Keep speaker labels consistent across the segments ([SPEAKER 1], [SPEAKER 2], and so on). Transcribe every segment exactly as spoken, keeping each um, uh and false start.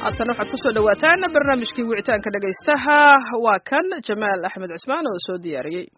[SPEAKER 1] haatan waxaad ku soo dhawaataan barnaamijkii wicitaanka dhagaystaha waa kan Jamaal Axmed Cismaan oo soo diyaariyay.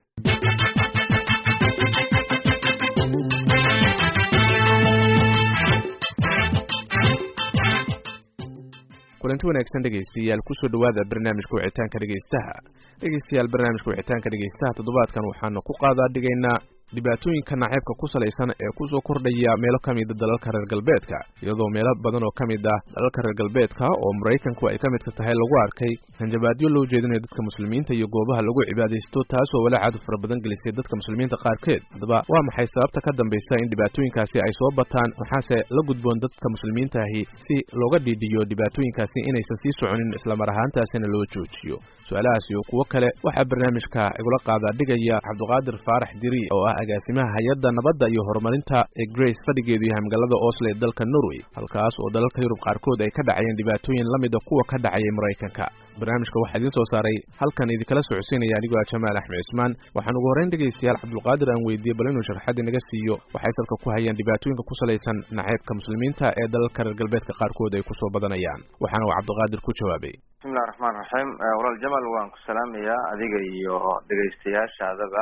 [SPEAKER 2] kulanti wanaagsan dhegaystayaal ku soo dhawaada barnaamijka wicitaanka dhagaystaha. dhagaystayaal barnaamijka wicitaanka dhagaystaha toddobaadkan waxaanu ku qaadaa dhigaynaa dhibaatooyinka nacaybka ku salaysan ee ku soo kordhaya meelo ka mid ah dalalka reer galbeedka, iyadoo meelo badan oo ka mid ah dalalka reer galbeedka oo Mareykanku ay ka mid ka tahay lagu arkay hanjabaadyo loo jeedinayo dadka muslimiinta iyo goobaha lagu cibaadaysto, taasoo walaac fara badan gelisay dadka muslimiinta qaarkeed. Haddaba waa maxay sababta ka dambaysa in dhibaatooyinkaasi ay soo bataan, maxaase la gudboon dadka muslimiinta ahi si looga dhiidhiyo dhibaatooyinkaasi inaysan sii soconin isla mar ahaantaasina loo joojiyo? su'aalahaas iyo kuwo kale waxaa barnaamijka igula qaadaa dhigaya Cabdiqaadir Faarax Diri oo ah agaasimaha hay'adda nabadda iyo horumarinta ee Grace fadhigeedu yahay magaalada Oslo ee dalka Norway, halkaas oo dalalka Yurub qaarkood ay ka dhacayeen dhibaatooyin la mid ah kuwa ka dhacay Mareykanka. barnaamijka waxaa idin soo saaray halkan idinkala socodsiinaya anigoo Jamaal Axmed Cismaan. waxaan ugu horreyn dhegaystayaal Cabdiqaadir aan weydiiyey bal inuu sharaxaad inaga siiyo waxay salka ku hayaan dhibaatooyinka ku salaysan nacaybka muslimiinta ee dalalka reer galbeedka qaarkood ay ku soo badanayaan, waxaana uu Cabdiqaadir ku jawaabay.
[SPEAKER 3] bismillaahir rahmaanir rahiim. walaal Jamaal waan ku salaamayaa adiga iyo dhegaystayaashaadaba,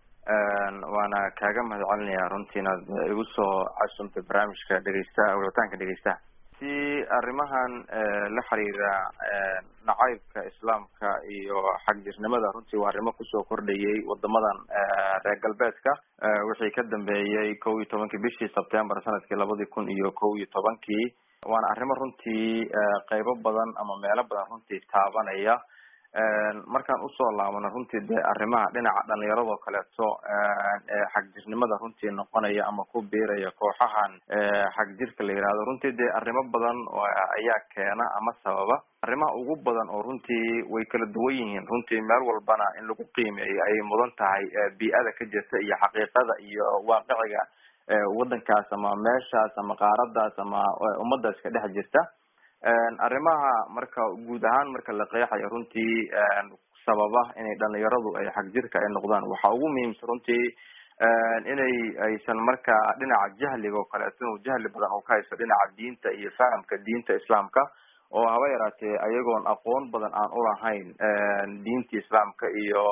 [SPEAKER 3] waana kaaga mahadcelinayaa runtii inaad igu soo casuumtay barnaamijka dhegaystaha wicitaanka dhegaystaha si arrimahan la xiriira nacaybka islaamka iyo xagjirnimada. runtii waa arrimo kusoo kordhayay wadamadan reer galbeedka wixii ka dambeeyay kow iyo tobankii bishii Sebtembar sanadkii labadii kun iyo kow iyo tobankii. waana arrimo runtii qaybo badan ama meelo badan runtii taabanaya. markaan usoo laabano runtii dee arrimaha dhinaca dhalinyarado kaleeto ee xagjirnimada runtii noqonaya ama ku biiraya kooxahan xagjirka la yidhaahdo, runtii dee arrimo badan ayaa keena ama sababa. arrimaha ugu badan oo runtii way kala duwan yihiin, runtii meel walbana in lagu qiimeeyo ayay mudan tahay bii'ada ka jirta iyo xaqiiqada iyo waaqiciga wadankaas ama meeshaas ama qaaradaas ama ummadaas ka dhex jirta. arrimaha marka guud ahaan marka la qeexayo runtii sababa inay dhalinyaradu ay xagjirka ay noqdaan, waxaa ugu muhiimsan runtii inay aysan marka dhinaca jahliga oo kaleeto inuu jahli badan uu ka haysto dhinaca diinta iyo fahamka diinta islaamka, oo haba yaraatee ayagoon aqoon badan aan ulahayn diinta islaamka iyo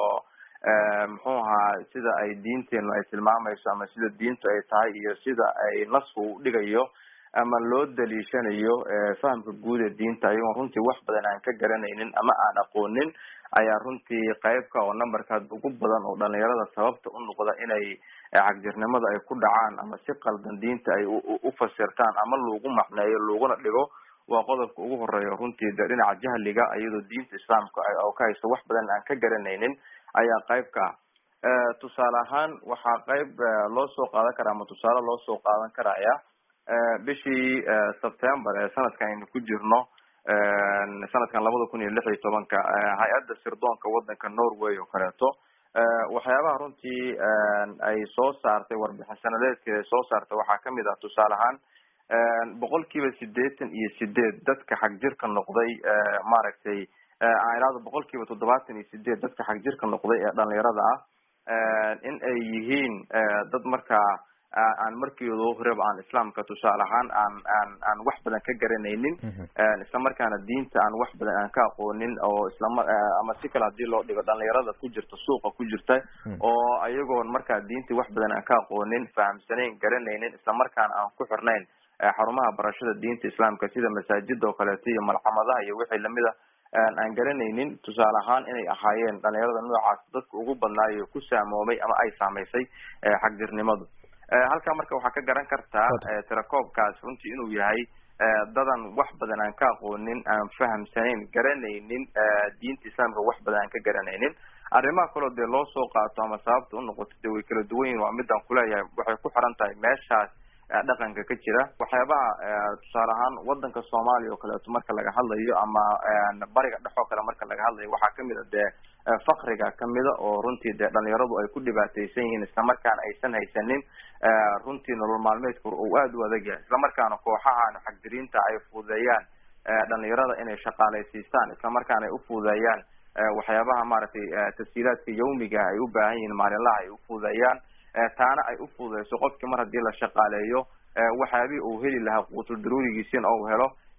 [SPEAKER 3] muxuu ahaa sida ay diinteenu ay tilmaamayso ama sida diintu ay tahay iyo sida ay nasku u dhigayo ama loo daliishanayo fahamka guud ee diinta, ayagoon runtii wax badan aan ka garanaynin ama aan aqoonin ayaa runtii qaybka oo numberkaad ugu badan oo dhalinyarada sababta u noqda inay xagjirnimada ay ku dhacaan ama si qaldan diinta ay u fasirtaan ama loogu macneeyo looguna dhigo. waa qodobka ugu horeeya runtii de dhinaca jahliga, iyadoo diinta islaamka oo ka haysto wax badan aan ka garanaynin ayaa qaybka. tusaale ahaan waxaa qayb loo soo qaadan karaa ama tusaale loo soo qaadan karaya bishii Sebtembar ee sanadkan aynu ku jirno, sanadkan labada kun iyo lix iyo tobanka, hay-adda sirdoonka wadanka Norway oo kaleeto waxyaabaha runtii ay soo saartay warbixin sanadeedkeeda ay soo saartay waxaa kamid ah tusaale ahaan boqolkiiba sideetan iyo sideed dadka xagjirka noqday maaragtay aan ilaado boqolkiiba toddobaatan iyo sideed dadka xagjirka noqday ee dhalinyarada ah in ay yihiin dad markaa aan markiido horeba aan islaamka tusaale ahaan aan aan aan wax badan ka garanaynin, isla markaana diinta aan wax badan aan ka aqoonin, oo isla ama si kale hadii loo dhigo dhalinyarada ku jirta suuqa ku jirta oo ayagoon markaa diinta wax badan aan ka aqoonin, fahamsanayn, garanaynin, isla markaana aan ku xirnayn xarumaha barashada diinta islaamka sida masaajida oo kaleeto iyo malxamadaha iyo wixii lamid ah aan garanaynin. tusaale ahaan inay ahaayeen dhalinyarada noocaas dadka ugu badnaayo ku saamoomay ama ay saamaysay xagjirnimadu. halkaa marka waxaa ka garan kartaa tirakoobkaas runtii inuu yahay dadan wax badan aan ka aqoonin, aan fahamsanayn, garanaynin diinta islaamka wax badan aan ka garanaynin. arrimaha kaloo dee loo soo qaato ama sababta u noqoto dee way kala duwan yihin. waa midaan kuleeyahay waxay ku xiran tahay meeshaas dhaqanka ka jira. waxyaabaha tusaale ahaan wadanka Soomaaliya oo kaleeto marka laga hadlayo ama bariga dhexo kale marka laga hadlayo waxaa kamid ah dee fakriga kamida oo runtii dee dhalinyaradu ay ku dhibaataysan yihiin, isla markaana aysan haysanin runtii nolol maalmeedka uu aada u adag yahay, isla markaana kooxahan xagjiriinta ay fududeeyaan dhalinyarada inay shaqaalaysiistaan, isla markaana ay u fududeeyaan waxyaabaha maaragtay tashiilaadka yawmiga ay u baahan yihiin maalinlaha ay u fududeeyaan, taana ay u fududeyso qofkii mar hadii la shaqaaleeyo waxyaabihii uu heli lahaa quutul daruurigiisina oo helo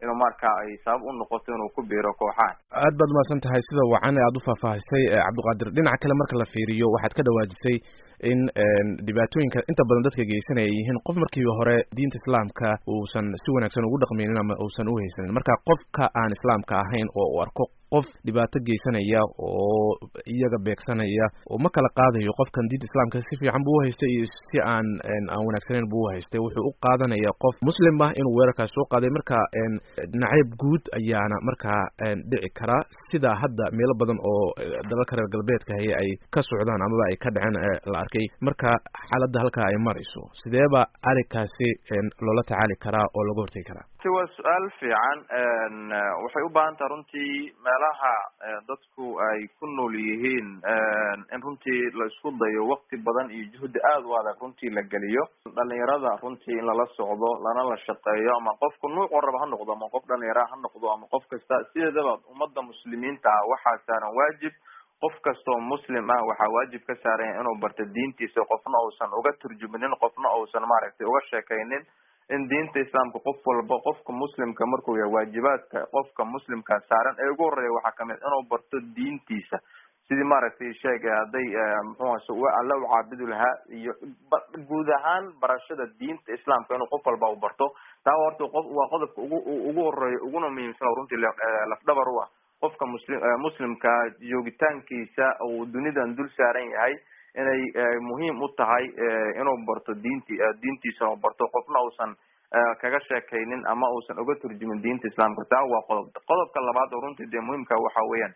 [SPEAKER 3] inuu marka ay sabab u noqoto inuu ku biiro kooxahan.
[SPEAKER 2] aad baad mahadsan tahay sida wacan ee aad u faahfaahisay cabdiqaadir. dhinaca kale marka la fiiriyo waxaad ka dhawaajisay in dhibaatooyinka inta badan dadka geysanaya ay yihiin qof markii hore diinta islaamka uusan si wanaagsan ugu dhaqmaynin ama uusan u haysanin. marka qofka aan islaamka ahayn oo uu arko qof dhibaato geysanaya oo iyaga beegsanaya oo ma kala qaadayo qofkan diinta islaamka si fiican buu u haystay iyo si aan aan wanaagsaneyn buu u haystay, wuxuu u qaadanaya qof muslim ah inuu weerarkaas soo qaaday. marka nacayb guud ayaana markaa dhici kara sida hadda meelo badan oo dalalka reer galbeedka haye ay ka socdaan amaba ay ka dhaceen la arkay. marka xaaladda halkaa ay marayso sideeba arrinkaasi loola tacaali karaa oo laga hortegi karaa?
[SPEAKER 3] waa su-aal fiican. waxay u baahan taha runtii meelaha dadku ay ku nool yihiin in runtii la isku dayo wakti badan iyo juhdi aada u adag runtii la geliyo. dhalinyarada runtii in lala socdo lana la shaqeeyo, ama qofku nuuc raba ha noqdo, ama qof dhalinyara ha noqdo, ama qof kasta. sideedaba ummadda muslimiinta ah waxaa saaran waajib. qof kastoo muslim ah waxaa waajib ka saaran inuu barto diintiisa, qofna uusan uga turjuminin, qofna uusan maaragtay uga sheekaynin. in diinta islaamka qof walba qofka muslimka markuu yahay waajibaadka qofka muslimka saaran ee ugu horeeya waxaa kamid inuu barto diintiisa, sidii maaragtay sheeg hadday muxuu alla u caabudi lahaa, iyo guud ahaan barashada diinta islaamka inuu qof walba u barto. taa horta qof waa qodobka ugu ugu horeeya uguna muhiimsan runtii lafdhabar u ah qofka muslim muslimka joogitaankiisa uu dunidan dul saaran yahay, inay muhiim u tahay inuu barto diinti diintiisa uu barto, qofna uusan kaga sheekaynin ama uusan uga turjumin diinta islaamka. taa waa qodob. qodobka labaad oo runtii dee muhiimka waxa weeyaan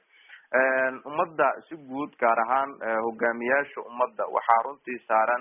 [SPEAKER 3] ummadda si guud, gaar ahaan hogaamiyaasha ummadda waxaa runtii saaran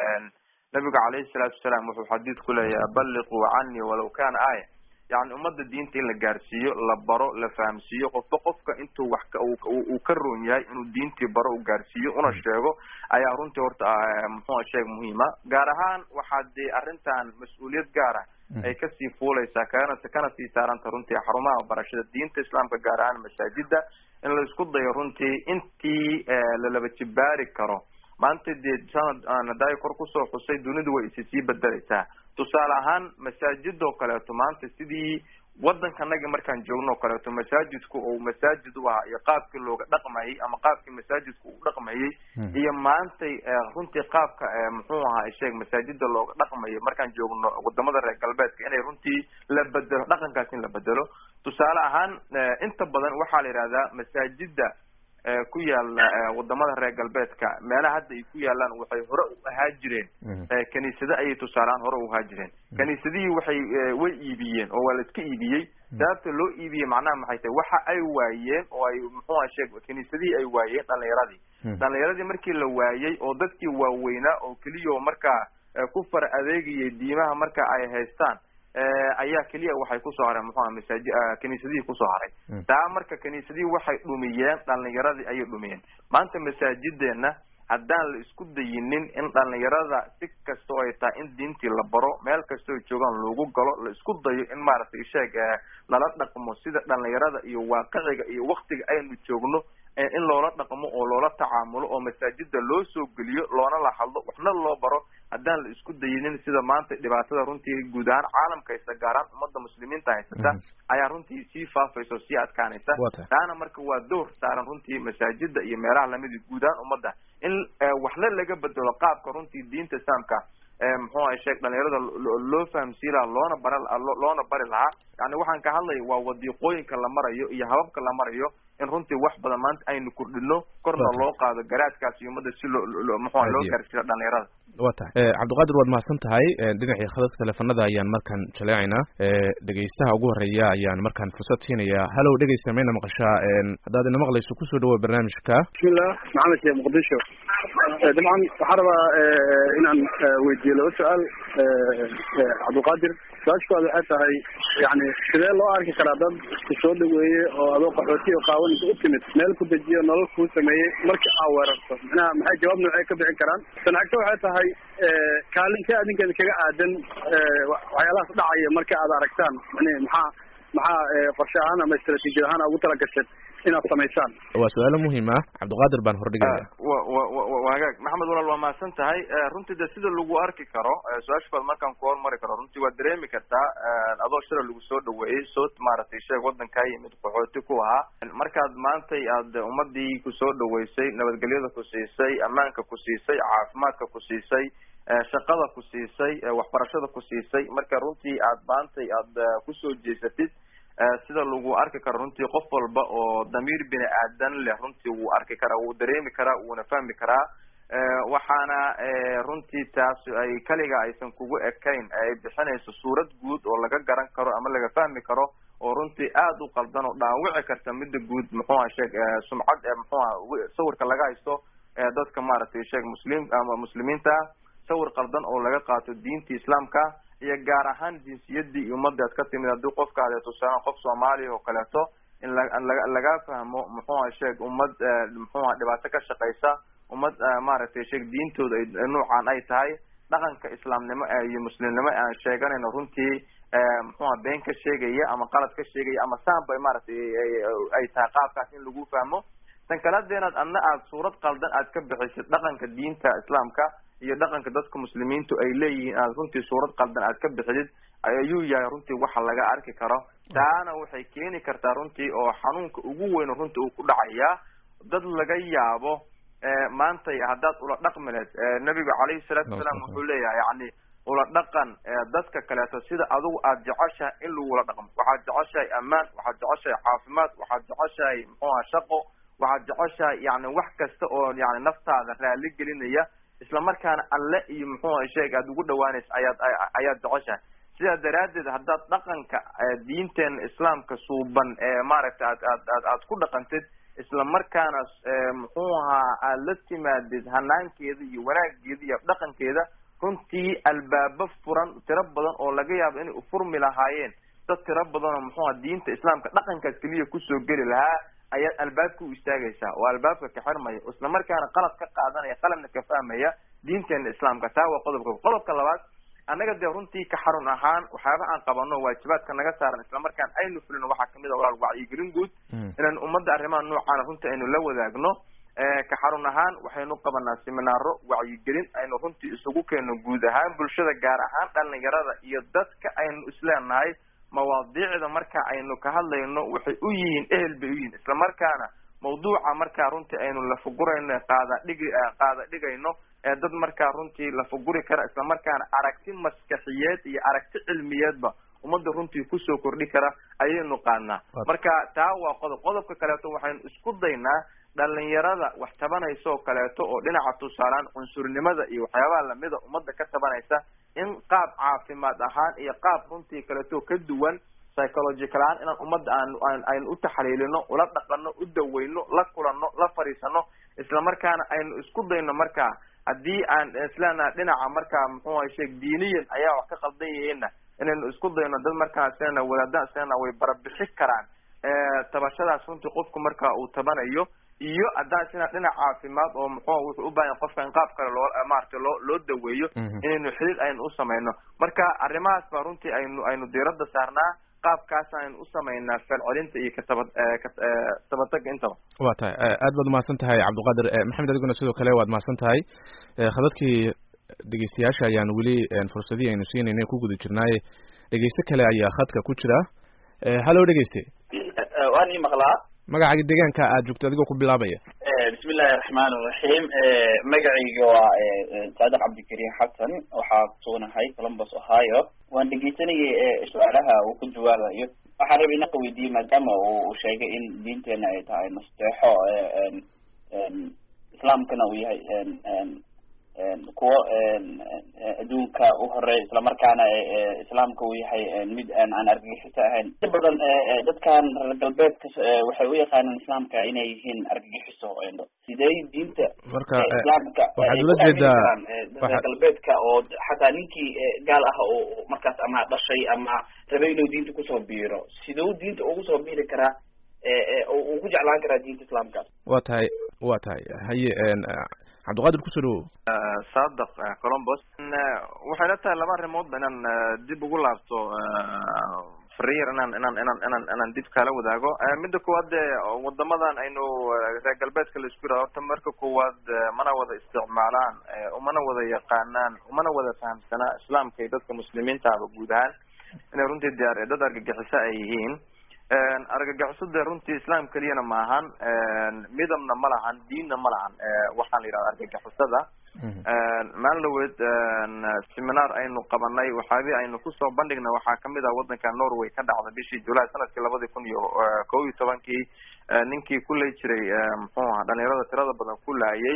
[SPEAKER 3] nabiga calayhi salaatu wasalaam wuxuu xadiid ku leeyahay balliquu canii walaw kana aaya. yani ummadda diinta in la gaarsiiyo, la baro, la fahamsiiyo, qofba qofka intuu wax uu ka roon yahay inuu diintii baro u gaarsiiyo una sheego ayaa runtii horta muxuu sheeg muhiima. gaar ahaan waxaa dee arrintan mas-uuliyad gaar ah ay kasii fuuleysaa kana kana sii saaranta runtii xarumaha barashada diinta islaamka, gaar ahaan masaajida, in la isku dayo runtii intii lalaba jibaari karo. maanta dee sanad aan hadaayo kor kusoo xusay dunidu way isi sii bedeleysaa. tusaale ahaan masaajidoo kaleeto maanta sidii waddankanaga markaan joogno o kaleeto masaajidku uu masaajid u ahaa iyo qaabkii looga dhaqmayay ama qaabkii masaajidku u dhaqmayay iyo maantay runtii qaabka muxuu ahaa sheeg masaajida looga dhaqmayay markaan joogno wadamada reer galbeedka inay runtii la bedelo, dhaqankaas in la bedelo. tusaale ahaan inta badan waxaa la yidhahdaa masaajida ku yaala wadamada reer galbeedka meelaha hadda ay ku yaalaan waxay hore u ahaa jireen kaniisada ayay tusaalehaan hore u ahaa jireen. kaniisadihii waxay way iibiyeen oo waa la iska iibiyey. sababta loo iibiyey macnaha maxay tahay waxa ay waayeen oo ay muxuu aha sheeg kaniisadihii ay waayeen dhalinyaradii. dhalinyaradii markii la waayey oo dadkii waaweynaa oo keliya markaa ku far adeegayay diimaha marka ay haystaan ayaa keliya waxay kusoo hareen muxuu aha masaajid kaniisadihii kusoo haray. taa marka kaniisadihii waxay dhumiyeen dhalinyaradii ayay dhumiyeen. maanta masaajideena haddaan la isku dayinin in dhalinyarada si kastoo ay tahay in diintii la baro, meel kastoo joogaan loogu galo, la isku dayo in maaragtay sheeg lala dhaqmo sida dhalinyarada iyo waaqiciga iyo waktiga aynu joogno in loola dhaqmo oo loola tacaamulo oo masaajida loo soo geliyo, loona la hadlo, waxna loo baro. haddaan la isku dayinin sida maanta dhibaatada runtii guud ahaan caalamka haysta, gaar ahaan ummadda muslimiinta haysata ayaa runtii sii faafaysa oo sii adkaanaysa. taana marka waa door saaran runtii masaajida iyo meelaha lamid guud ahaan ummadda in waxna laga bedelo qaabka runtii diinta islaamka muxuu aha sheeg dhalinyarada loo fahamsiin lahaa, loona bara loona bari lahaa. yani waxaan ka hadlaya waa wadiiqooyinka la marayo iyo hababka la marayo in runtii wax badan maanta aynu kordhino, korna loo qaado garaadkaas iyo ummadda si loo muxuu loo gaarsiiyo dhalinyarada.
[SPEAKER 2] waa tahay cabdiqaadir waad mahadsan tahay. dhinacii khadadka teleefanada ayaan markaan jaleecaynaa. dhegeystaha ugu horeeya ayaan markaan fursad siinayaa. hallow dhegeysta mayna maqashaa? haddaad ina maqlayso kusoo dhawoa barnaamijka.
[SPEAKER 4] bismillah, maxamed sheekh muqdisho. dabcan waxaan rabaa inaan weydiiyo laba su-aal cabdiqaadir. su-aashkooda waxay tahay yani sidee loo arki karaa dad isku soo dhaweeye oo adoo qaxooti oo qaawan inta u timid meel ku dejiyo nolol kuu sameeyey markii aa weerarto, manaha maxay jawaab noocee ka bixin karaan? tan xigta waxay tahay kaalinka adinkeeda kaga aadan waxyaalahaas dhacaya marka aad aragtaan, yani maxaa maxaa qorshe ahaan ama istraatiijiyad ahaan ugu tala gashay inaad samaysaan?
[SPEAKER 2] waa su-aalo muhiim ah. cabdiqaadir baan hordhigaya.
[SPEAKER 3] wagaag maxamed walaal waa mahadsan tahay. runtii de sida lagu arki karo su-aasha kood markaan ku hormari karo runtii waad dareemi kartaa adoo shira lagu soo dhaweeyey soo maaragtay sheeg wadankaa yimid qaxooti ku ahaa markaad maantay aad ummadii kusoo dhaweysay nabadgelyada ku siisay ammaanka ku siisay caafimaadka ku siisay shaqada ku siisay waxbarashada ku siisay marka runtii aad maantay aad kusoo jeesatid sida lagu arki karo runtii qof walba oo damiir bini aadan leh runtii wuu arki karaa wuu dareemi karaa wuuna fahmi karaa waxaana runtii taas ay kaliga aysan kugu ekayn ay bixinayso suurad guud oo laga garan karo ama laga fahmi karo oo runtii aad u qaldan oo dhaawici karta midda guud muxuu aha sheeg sumcad muxuu aha sawirka laga haysto dadka maaragtay sheeg muslim ama muslimiinta sawir qaldan oo laga qaato diinta islaamka iyo gaar ahaan jinsiyadii iyo umadaad ka timid haddii qofkaade tusaalan qof soomaaliya oo kaleeto in la laga fahmo muxuu aha sheeg ummad muxuu aha dhibaato ka shaqaysa ummad maaragtay sheeg diintooda ay nuucan ay tahay dhaqanka islaamnimo iyo muslimnimo aan sheeganayno runtii muxuu aha been ka sheegaya ama qalad ka sheegaya ama saanba maaragtay ay tahay qaabkaas in lagu fahmo tan kalaadeenaad adna aad suurad qaldan aad ka bixisid dhaqanka diinta islaamka iyo dhaqanka dadka muslimiintu ay leeyihiin aad runtii suurad qaldan aad ka bixidid ayuu yahay runtii waxa laga arki karo taana waxay keeni kartaa runtii oo xanuunka ugu weyn runtii uu ku dhacayaa dad laga yaabo maantay haddaad ula dhaqmileed nabiga calayhi salaatu wasalaam wuxuu leeyahay yani ula dhaqan dadka kaleeto sida adigu aad jeceshahay in lagula dhaqmo waxaad jeceshahay ammaan waxaad jeceshahay caafimaad waxaad jeceshahay muxuu aha shaqo waxaad jeceshahay yani wax kasta oo yani naftaada raali gelinaya isla markaana alle iyo muxuu aha sheeg aad ugu dhawaanaysa ayaad ayaad jeceshahay sidaa daraaddeed haddaad dhaqanka diinteena islaamka suuban ee maaragtay aad aad aad aad ku dhaqantid isla markaana muxuu ahaa aad la timaadid hanaankeeda iyo wanaageeda iyo dhaqankeeda runtii albaabo furan tiro badan oo laga yaabo inay ufurmi lahaayeen dad tiro badan oo muxuu aha diinta islaamka dhaqankaas keliya kusoo geli lahaa ayaad albaabka u istaagaysaa oo albaabka ka xirmaya isla markaana qalad ka qaadanaya qaladna ka fahmaya diinteena islaamka taa waa qodobka qodobka labaad annaga dee runtii ka xarun ahaan waxyaaba aan qabano waajibaadka naga saaran isla markaan aynu fulino waxaa kamid a walaal wacyigelin guud inaan ummadda arrimaha noocaana runtii aynu la wadaagno ka xarun ahaan waxaynu qabanaa seminaaro wacyigelin aynu runtii isugu keeno guud ahaan bulshada gaar ahaan dhalinyarada iyo dadka aynu isleenahay mawaadiicda marka aynu ka hadlayno waxay u yihiin ehel bay u yihiin isla markaana mawduuca markaa runtii aynu lafugurayno qaada dhigi qaada dhigayno ee dad markaa runtii lafuguri kara isla markaana aragti maskaxiyeed iyo aragti cilmiyeedba ummadda runtii kusoo kordhi kara ayaynu qaadnaa marka taa waa qodob qodobka kaleeto waxaynu isku daynaa dhalinyarada wax tabanaysa oo kaleeto oo dhinaca tusaalaan cunsurnimada iyo waxyaabaha lamida ummadda ka tabanaysa in qaab caafimaad ahaan iyo qaab runtii kaleeto ka duwan psychological ahaan inaan ummadda aan aynu u taxliilino ula dhaqano u daweyno la kulano la fariisano isla markaana aynu isku dayno markaa haddii aan islana dhinaca markaa muxuu aha sheeg diiniyan ayaa wax ka qaldan yihiinna inaynu isku dayno dad markaa islana wadaadaan islana way barabixi karaan tabashadaas runtii qofku markaa uu tabanayo iyo haddaan isna dhinac caafimaad oo muxuu wuxuu u baahan qofka in qaab kale loo maaragtay loo loo daweeyo inaynu xidhiid aynu u samayno marka arrimahaas baa runtii aynu aynu diiradda saarnaa qaabkaas aynu u samaynaa falcelinta iyo kataba tabataga intaba
[SPEAKER 2] waa tahay aad baad umahadsan tahay cabdiqaadir maxamed adiguna sidoo kale waad mahadsan tahay khadadkii dhegeystayaasha ayaan weli fursadii aynu siinayna ku guda jirnaaye dhegeyste kale ayaa khadka ku jira hallo dhegeyste
[SPEAKER 5] waan ii maqlaa
[SPEAKER 2] magacaaga deegaanka aad joogto adigoo ku bilaabaya
[SPEAKER 5] bismi illaahi raxmaan iraxiim magacayga waa saadiq cabdikariim xasan waxaa kusuunahay columbus ohio waan dhegeysanayay su-aalaha uu ku jawaabayo waxaan rabay inaan ka weydiiyey maadaama uu sheegay in diinteena ay tahay nasteexo islaamkana uu yahay kuwo adduunka u horeeya islamarkaana islaamka uu yahay mid aan argagixiso ahayn inta badan dadkan reer galbeedka waxay u yaqaanaan islaamka inay yihiin argagixiso sidee diinta
[SPEAKER 2] marka
[SPEAKER 5] islaamka
[SPEAKER 2] waxaad ula jeedaa
[SPEAKER 5] reer galbeedka oo xataa ninkii gaal ah oo markaas ama dhashay ama rabay inuu diinta kusoo biiro siduu diinta ugu soo biiri karaa uu ku jeclaan karaa diinta islaamka
[SPEAKER 2] waa tahay waa tahay haye cabdiqaadir kusoo dhawow
[SPEAKER 3] saadiq columbus waxay la tahay laba arrimoodba inaan dib ugu laabto fariir inaan inaan inaan inaan inaan dib kala wadaago midda koowaad wadamadan aynu reer galbeedka la isku yiraahdo horta marka koowaad mana wada isticmaalaan umana wada yaqaanaan umana wada fahamsanaa islaamka iyo dadka muslimiinta ah guud ahaan inay runtii diyaar dad argagixiso ay yihiin argagixisada runtii islaam kaliyana ma ahan midabna ma lahan diinna ma lahan waxaan la yidhahda argagixisada maalin dhaweed seminar aynu qabanay waxaabi aynu kusoo bandhigna waxaa kamid ah wadanka Norway ka dhacda bishii July sanadkii labadi kun iyo kow iyo tobankii ninkii kulay jiray muxuu ahaa dhalinyarada tirada badan ku laayay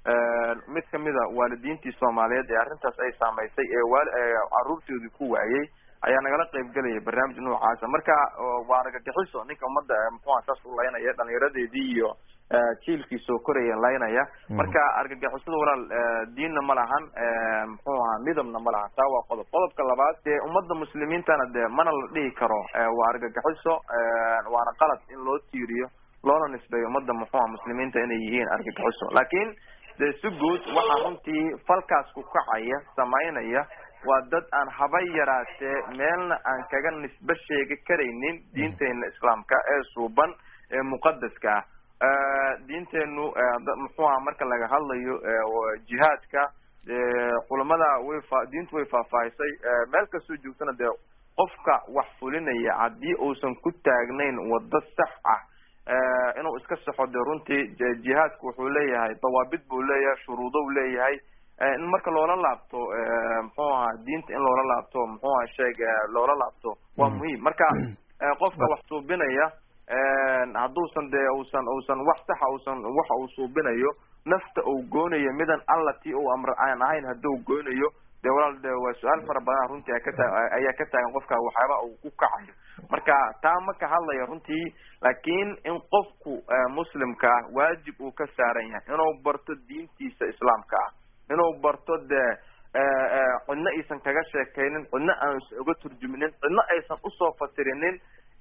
[SPEAKER 3] mid kamid ah waalidiintii Soomaaliyeed ee arrintaas ay saameysay ee caruurtoodii ku waayay ayaa nagala qayb galay barnaamij noocaas marka waa argagixiso ninka umada muxuu ahaa saas u laynaya dhalinyaradeedii iyo jiilkii soo koraya laynaya marka argagixisada walaal diinna ma lahan muxuu ahaa midabna ma lahan taa waa qodob qodobka labaad ee umada muslimiintana dee mana la dhihi karo waa argagixiso waana qalad in loo tiiriyo loona nisbeeyo umada muxuu ahaa muslimiinta inay yihiin argagixiso laakiin dee si guud waxaa runtii falkaas ku kacaya samaynaya waa dad aan habay yaraatee meelna aan kaga nisbe sheegi karaynin diinteena islaamka ee suuban ee muqadaska ah diinteenu muxuu ahaa marka laga hadlayo jihaadka culamada way diintu way faahfaahisay meel kastoo joogtana dee qofka wax fulinaya haddii uusan ku taagnayn wado sax ah inuu iska saxo dee runtii jihaadku wuxuu leeyahay dawaabid buu leeyahay shuruudo u leeyahay in marka loola laabto muxuu ahaa diinta in loola laabto muxuu ahaa sheeg loola laabto waa muhiim marka qofka wax suubinaya hadduusan dee uusan uusan wax saxa uusan waxa uu suubinayo nafta uu goonayo midan alla tii uu amr aan ahayn hadduu goonayo dee walaal dee waa su-aal fara badan runtii ayaa ka taagan qofka waxyaaba uu ku kacayo marka taa ma ka hadlaya runtii laakiin in qofku muslimka ah waajib uu ka saaran yahay inuu barto diintiisa islaamka ah inuu barto dee cidna aysan kaga sheekaynin cidna aan uga turjuminin cidna aysan usoo fasirinin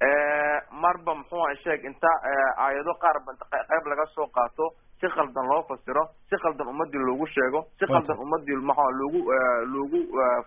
[SPEAKER 3] marba muxuu aha sheeg inta aayado qaar qayb laga soo qaato si qaldan loo fasiro si qaldan ummadii loogu sheego si qaldan ummadii maxaa loogu loogu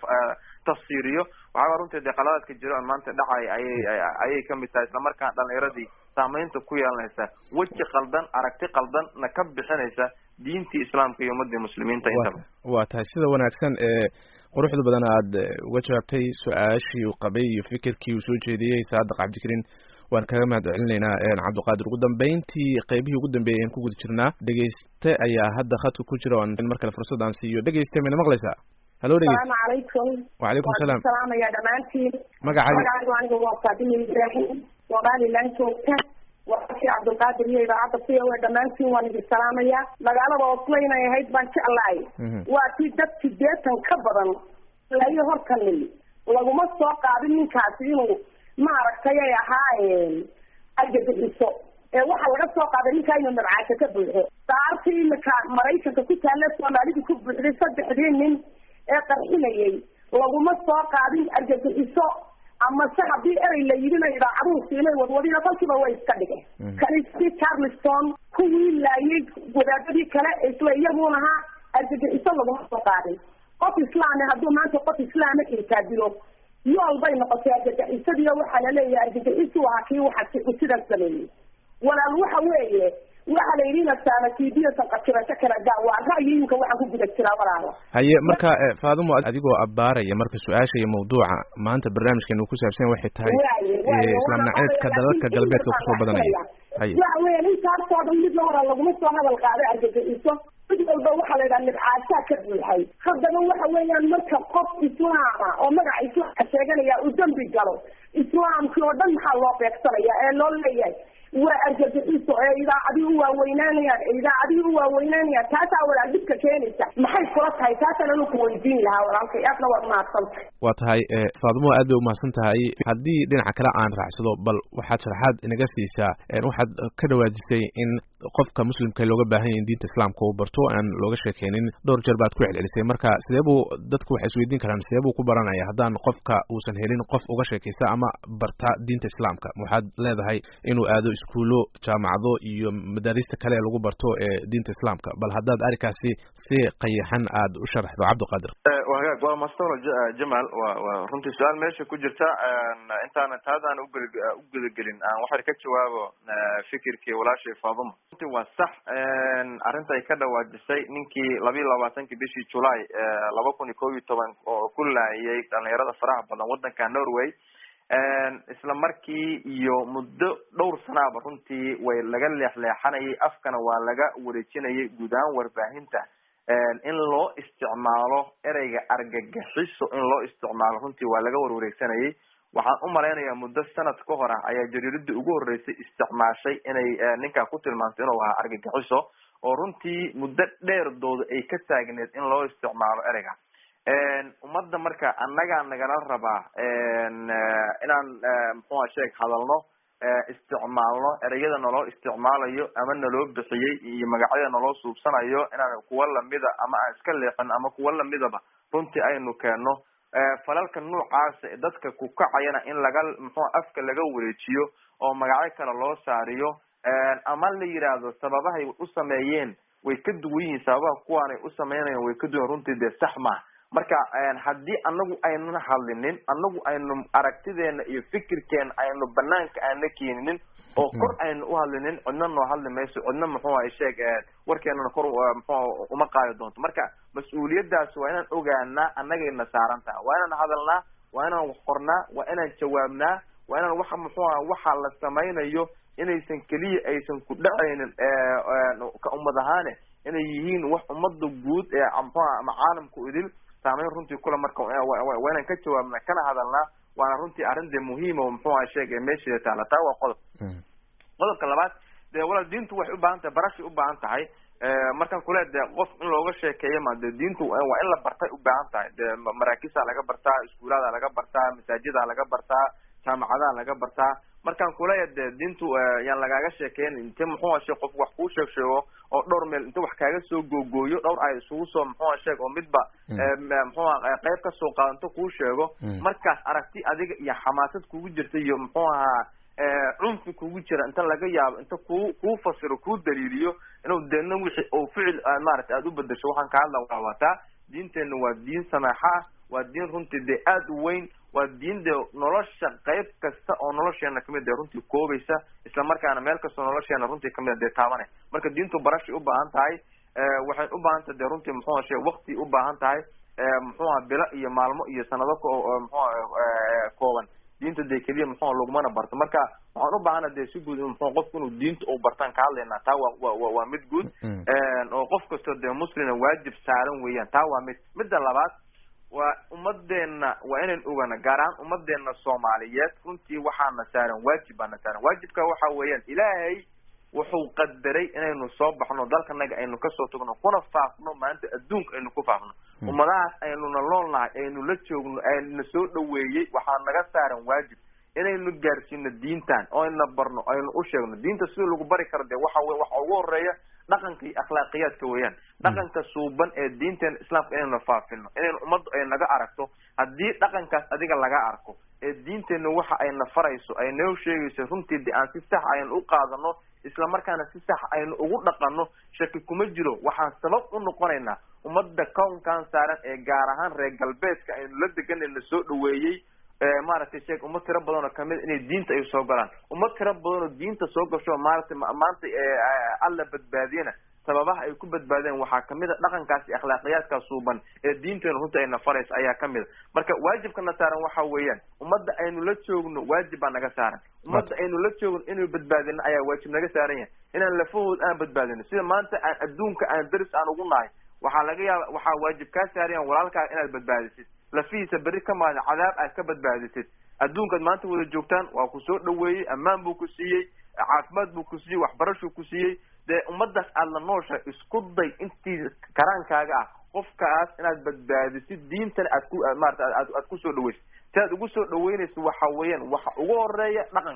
[SPEAKER 3] tafsiiriyo waxaa runtii dee qaladaadka jiro aan maanta dhacay ayay ayay kamid tahay isla markaan dhalinyaradii saameynta ku yeelanaysa weji qaldan aragti qaldan na ka bixinaysa diintii islaamka iyo ummadii muslimiinta intaba
[SPEAKER 2] waa tahay sida wanaagsan ee quruxda badan aad uga jawaabtay su-aashii uu qabay iyo fikirkii uu soo jeediyey saadaq cabdikariin waan kaga mahad celinaynaa cabdiqaadir ugu dambeyntii qaybihii ugu dambeeyay ayaan ku guda jirnaa dhegeyste ayaa hadda khadka ku jira oan mar kale fursad aan siiyo dhegeyste mayna maqlaysaa halo dhegeyste
[SPEAKER 6] salaamu calaykum
[SPEAKER 2] wacalaykum salaam
[SPEAKER 6] salaamaya dhammaantiin
[SPEAKER 2] magacaaga
[SPEAKER 6] magacaygu aniga waa faatime ibraahim somaliland joogta warashii cabdulqaadir iyo idaacadda c o a dhammaantiin waan idin salaamaya magaalada oslo inay ahayd baan jeclahay waa tii dad sideetan ka badan layo hortani laguma soo qaadin ninkaasi inuu maaragtay ay ahaa argagixiso ee waxaa laga soo qaaday ninkaa inuu nabcaasho ka buuxo saartii imika maraykanka ku taalla soomaalidu ku buuxday saddexdii nin ee qarxinayay laguma soo qaadin argagixiso ama se haddii erey la yidhina idaacaduhu siinay wadwadina kolkiiba way iska dhigeen kaniisadii charleston kuwii laayay wadaadadii kale isla iyaguun ahaa argagixiso laguma soo qaadin qof islaame hadduu maanta qof islaama irkaadilo yool bay noqotay argagixisadiiyo waxaa laleeyahay argagixisu ahaa kii waxa sidan sameeyey walaal waxa weeye waxa la yidhi nasaana tiibiyo sanqajirasho kala gaa waa ra'yiyinka waxaan ku guda jiraa walaalo
[SPEAKER 2] haye marka faadimo adigoo abbaaraya marka su-aasha iyo mawduuca maanta barnaamijkeenu ku saabsan waxay tahay islaam naceebka dalalka galbeedka kusoo badanaya haye
[SPEAKER 6] waxa weeye ninkaasoo dhan mid la hora laguma soo hadal qaaday argagixiso mid walba waxaa la yidhaha nibcaashaa ka buuxay haddaba waxa weeyaan marka qof islaama oo magaca islaamka sheeganaya uu dembi galo islaamkii oo dhan maxaa loo beegsanaya ee loo leeyahay waa argagixiso ee idaacadii u waaweynaanayaan ee idaacadii u waaweynaanayaan taasaa walaal dhibka keenaysa maxay kula tahay taasana anu ku weydiin lahaa walaalkay aadna waad mahadsantahay
[SPEAKER 2] waa tahay faadimo aad bay umahadsan tahay haddii dhinaca kale aan raacsado bal waxaad sharaxaad inaga siisaa waxaad ka dhawaajisay in qofka muslimka looga baahan yahay in diinta islaamka uu barto aan looga sheekeynin dhowr jeer baad ku celcelisay marka sidee buu dadku waxay isweydiin karaan sidee buu ku baranaya haddaan qofka uusan helin qof uga sheekeysa ama barta diinta islaamka waxaad leedahay inuu aado iskuulo jaamacado iyo madaarista kale lagu barto ee diinta islaamka bal haddaad arrinkaasi si qayaxan aad u sharaxdo cabdiqaadir
[SPEAKER 3] wagaag waa mastolo jamal waa waa runtii su-aal meesha ku jirta intaana taadaan u gudagelin aan waxay ka jawaabo fikirkii walaashay faaduma runtii waa sax arrinta ay ka dhawaajisay ninkii labiiyo labaatankii bishii July laba kun iyo kow iyo toban oo ku laayay dhalinyarada faraha badan wadanka Norway isla markii iyo muddo dhowr sanaaba runtii way laga leexleexanayay afkana waa laga wareejinayay guud ahaan warbaahinta in loo isticmaalo ereyga argagixiso in loo isticmaalo runtii waa laga warwareegsanayay waxaan u malaynayaa muddo sanad ka hor ah ayaa jariiradii ugu horeysay isticmaashay inay ninkaa ku tilmaanto inuu ahaa argagixiso oo runtii muddo dheerdooda ay ka taagneed in loo isticmaalo ereyga ummadda marka annagaa nagala rabaa inaan muxuha sheeg hadalno isticmaalno ereyada naloo isticmaalayo ama naloo bixiyey iyo magacyada naloo suubsanayo inaan kuwa lamida ama aan iska leexin ama kuwa lamidaba runtii aynu keenno falalka noocaasa ee dadka ku kacayana in laga muxuu afka laga wareejiyo oo magacyo kale loo saariyo ama la yiraahdo sababahay u sameeyeen way ka duwan yihiin sababaha kuwaanay u sameynayaan way ka duwan runtii dee sax ma marka haddii anagu aynan hadlinin anagu aynu aragtideena iyo fikirkeena aynu banaanka aana keeninin oo kor aynu u hadlinin cidna noo hadli mayso cidna muxuu ay sheeg warkeenana kor muxuu uma qaadi doonto marka mas-uuliyadaas waa inaan ogaanaa annagayna saaran tahay waa inaan hadalnaa waa inaan wax qornaa waa inaan jawaabnaa waa inaan waxa muxuu ah waxa la samaynayo inaysan keliya aysan ku dhacaynin ka ummad ahaane inay yihiin wax ummadda guud ee muxuu ama caalamku idil saameyn runtii kula marka waa inaan ka jawaabnaa kana hadalnaa waana runtii arrin dee muhiima muxuu ah sheegay meesheeda taala taa waa qodob qodobka labaad dee walaal diintu waxay u baahan tahay barashay u baahan tahay markaan kule dee qof in looga sheekeeyo ma dee diintu waa in la bartay u baahan tahay dee maraakisaa laga bartaa iskuulaada laga bartaa masaajidaa laga bartaa jaamacadaha laga bartaa markaan kuleeya dee diintu yaan lagaaga sheekeyn inte muxuu sheeg qof wax kuu sheeg sheego oo dhowr meel inta wax kaaga soo googooyo dhowr ay isugu soo muxuu sheeg oo midba muxuu qayb ka soo qaadanto kuu sheego markaas aragti adiga iyo xamaasad kugu jirta iyo muxuu ahaa cunfi kugu jira inta laga yaabo inta ku kuu fasiro kuu daliiliyo inuu deena wixii oo ficil maaragtay aada u bedesho waxaan ka hadla waa wataa diinteena waa diin samaaxa ah waa diin runtii dee aada u weyn waa diin dee nolosha qayb kasta oo nolosheena kamid dee runtii koobaysa isla markaana meel kastoo nolosheena runtii kamid dee taabanay marka diintu barashay u baahan tahay waxay u baahan tahay dee runtii muxuu shay waqti u baahan tahay muxuuha bilo iyo maalmo iyo sanado muxuu kooban diinta dee keliya muxuu lagumana barto marka waxaan u baahana dee si guud muxuu qofku inuu diinta uu bartaan ka hadlaynaa taa waa waa waa mid guud oo qof kastoo dee muslina waajib saaran weeyaan taa waa mid midda labaad waa ummadeena waa inaan ogana gaar ahaan ummadeena soomaaliyeed runtii waxaana saaran waajib baana saaran waajibka waxa weeyaan ilaahay wuxuu qadaray inaynu soo baxno dalkanaga aynu kasoo tagno kuna faafno maanta adduunka aynu ku faafno ummadahaas aynuna loolnahay aynu la joogno ayna soo dhaweeyey waxaa naga saaran waajib inaynu gaarsiino diintan oo ayna barno aynu u sheegno diinta sida lagu bari karo dee waxa wey waxa ugu horeeya dhaqanka iyo akhlaaqiyaadka weeyaan dhaqanka suuban ee diinteena islaamka inaynu faafino inaynu ummaddu ay naga aragto haddii dhaqankaas adiga laga arko ee diinteena waxa ayna farayso ay noo sheegayso runtii de aan si sax aynu u qaadano isla markaana si sax aynu ugu dhaqano shaki kuma jiro waxaan sabab u noqonaynaa ummadda kownkan saaran ee gaar ahaan reer galbeedka aynu la deganayna soo dhaweeyey maaragtay sheeg ummad tiro badan oo kamid inay diinta ay soo galaan ummad tiro badan oo diinta soo gasho maaragtay maanta alla badbaadiyana sababaha ay ku badbaadeen waxaa kamid a dhaqankaas iyo akhlaaqiyaadkaas suuban ee diinteena runta ayna faraysa ayaa kamid a marka waajibkana saaran waxa weeyaan ummadda aynu la joogno waajib baa naga saaran ummadda aynu la joogno inuu badbaadino ayaa waajib naga saaran yahay inaan lafahood aan badbaadino sida maanta aan adduunka aan daris aan ugu nahay waxaa laga yaaba waxaa waajib kaa saarayan walaalkaa inaad badbaadisid lafihiisa berri ka maada cadaab aad ka badbaadisid adduunkaad maanta wada joogtaan waa ku soo dhaweeyey ammaan buu ku siiyey caafimaad buu ku siiyey waxbarashuu ku siiyey dee ummadaas aad la noosha isku day intii karaankaaga ah qofkaas inaad badbaadisid diintana aad ku maarata aad aad kusoo dhaweysid si aad ugu soo dhaweynayso waxa weeyaan waxa ugu horeeya dhaqanka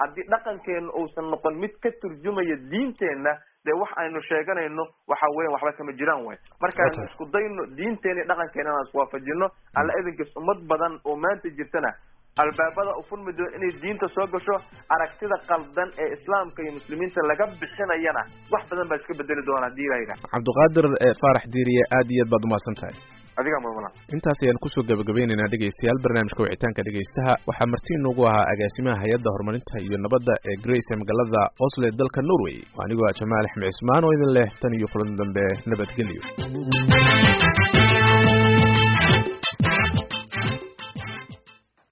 [SPEAKER 3] haddii dhaqankeena uusan noqon mid ka turjumaya diinteenna dee wax aynu sheeganayno waxa weyan waxba kama jiraan way markaan isku dayno diinteena dhaqankeena inaan iswaafajino alla idinkiis ummad badan oo maanta jirtana albaabada u furmi doon inay diinta soo gasho aragtida qaldan ee islaamka iyo muslimiinta laga bixinayana wax badan baa iska bedeli doona haddii ilaahiga
[SPEAKER 2] cabdiqaadir faarax diiriye aad iyo aad baad umahadsan tahay
[SPEAKER 3] adiga mudana
[SPEAKER 2] intaas ayaan kusoo gabagabaynaynaa dhegaystayaal barnaamijka wicitaanka dhegaystaha waxaa marti inoogu ahaa agaasimaha hay-adda horumarinta iyo nabadda ee grace ee magaalada oslo ee dalka norway anigoo ah jamaal axmed cismaan oo idin leh tan iyo kulan dambe nabadgelyo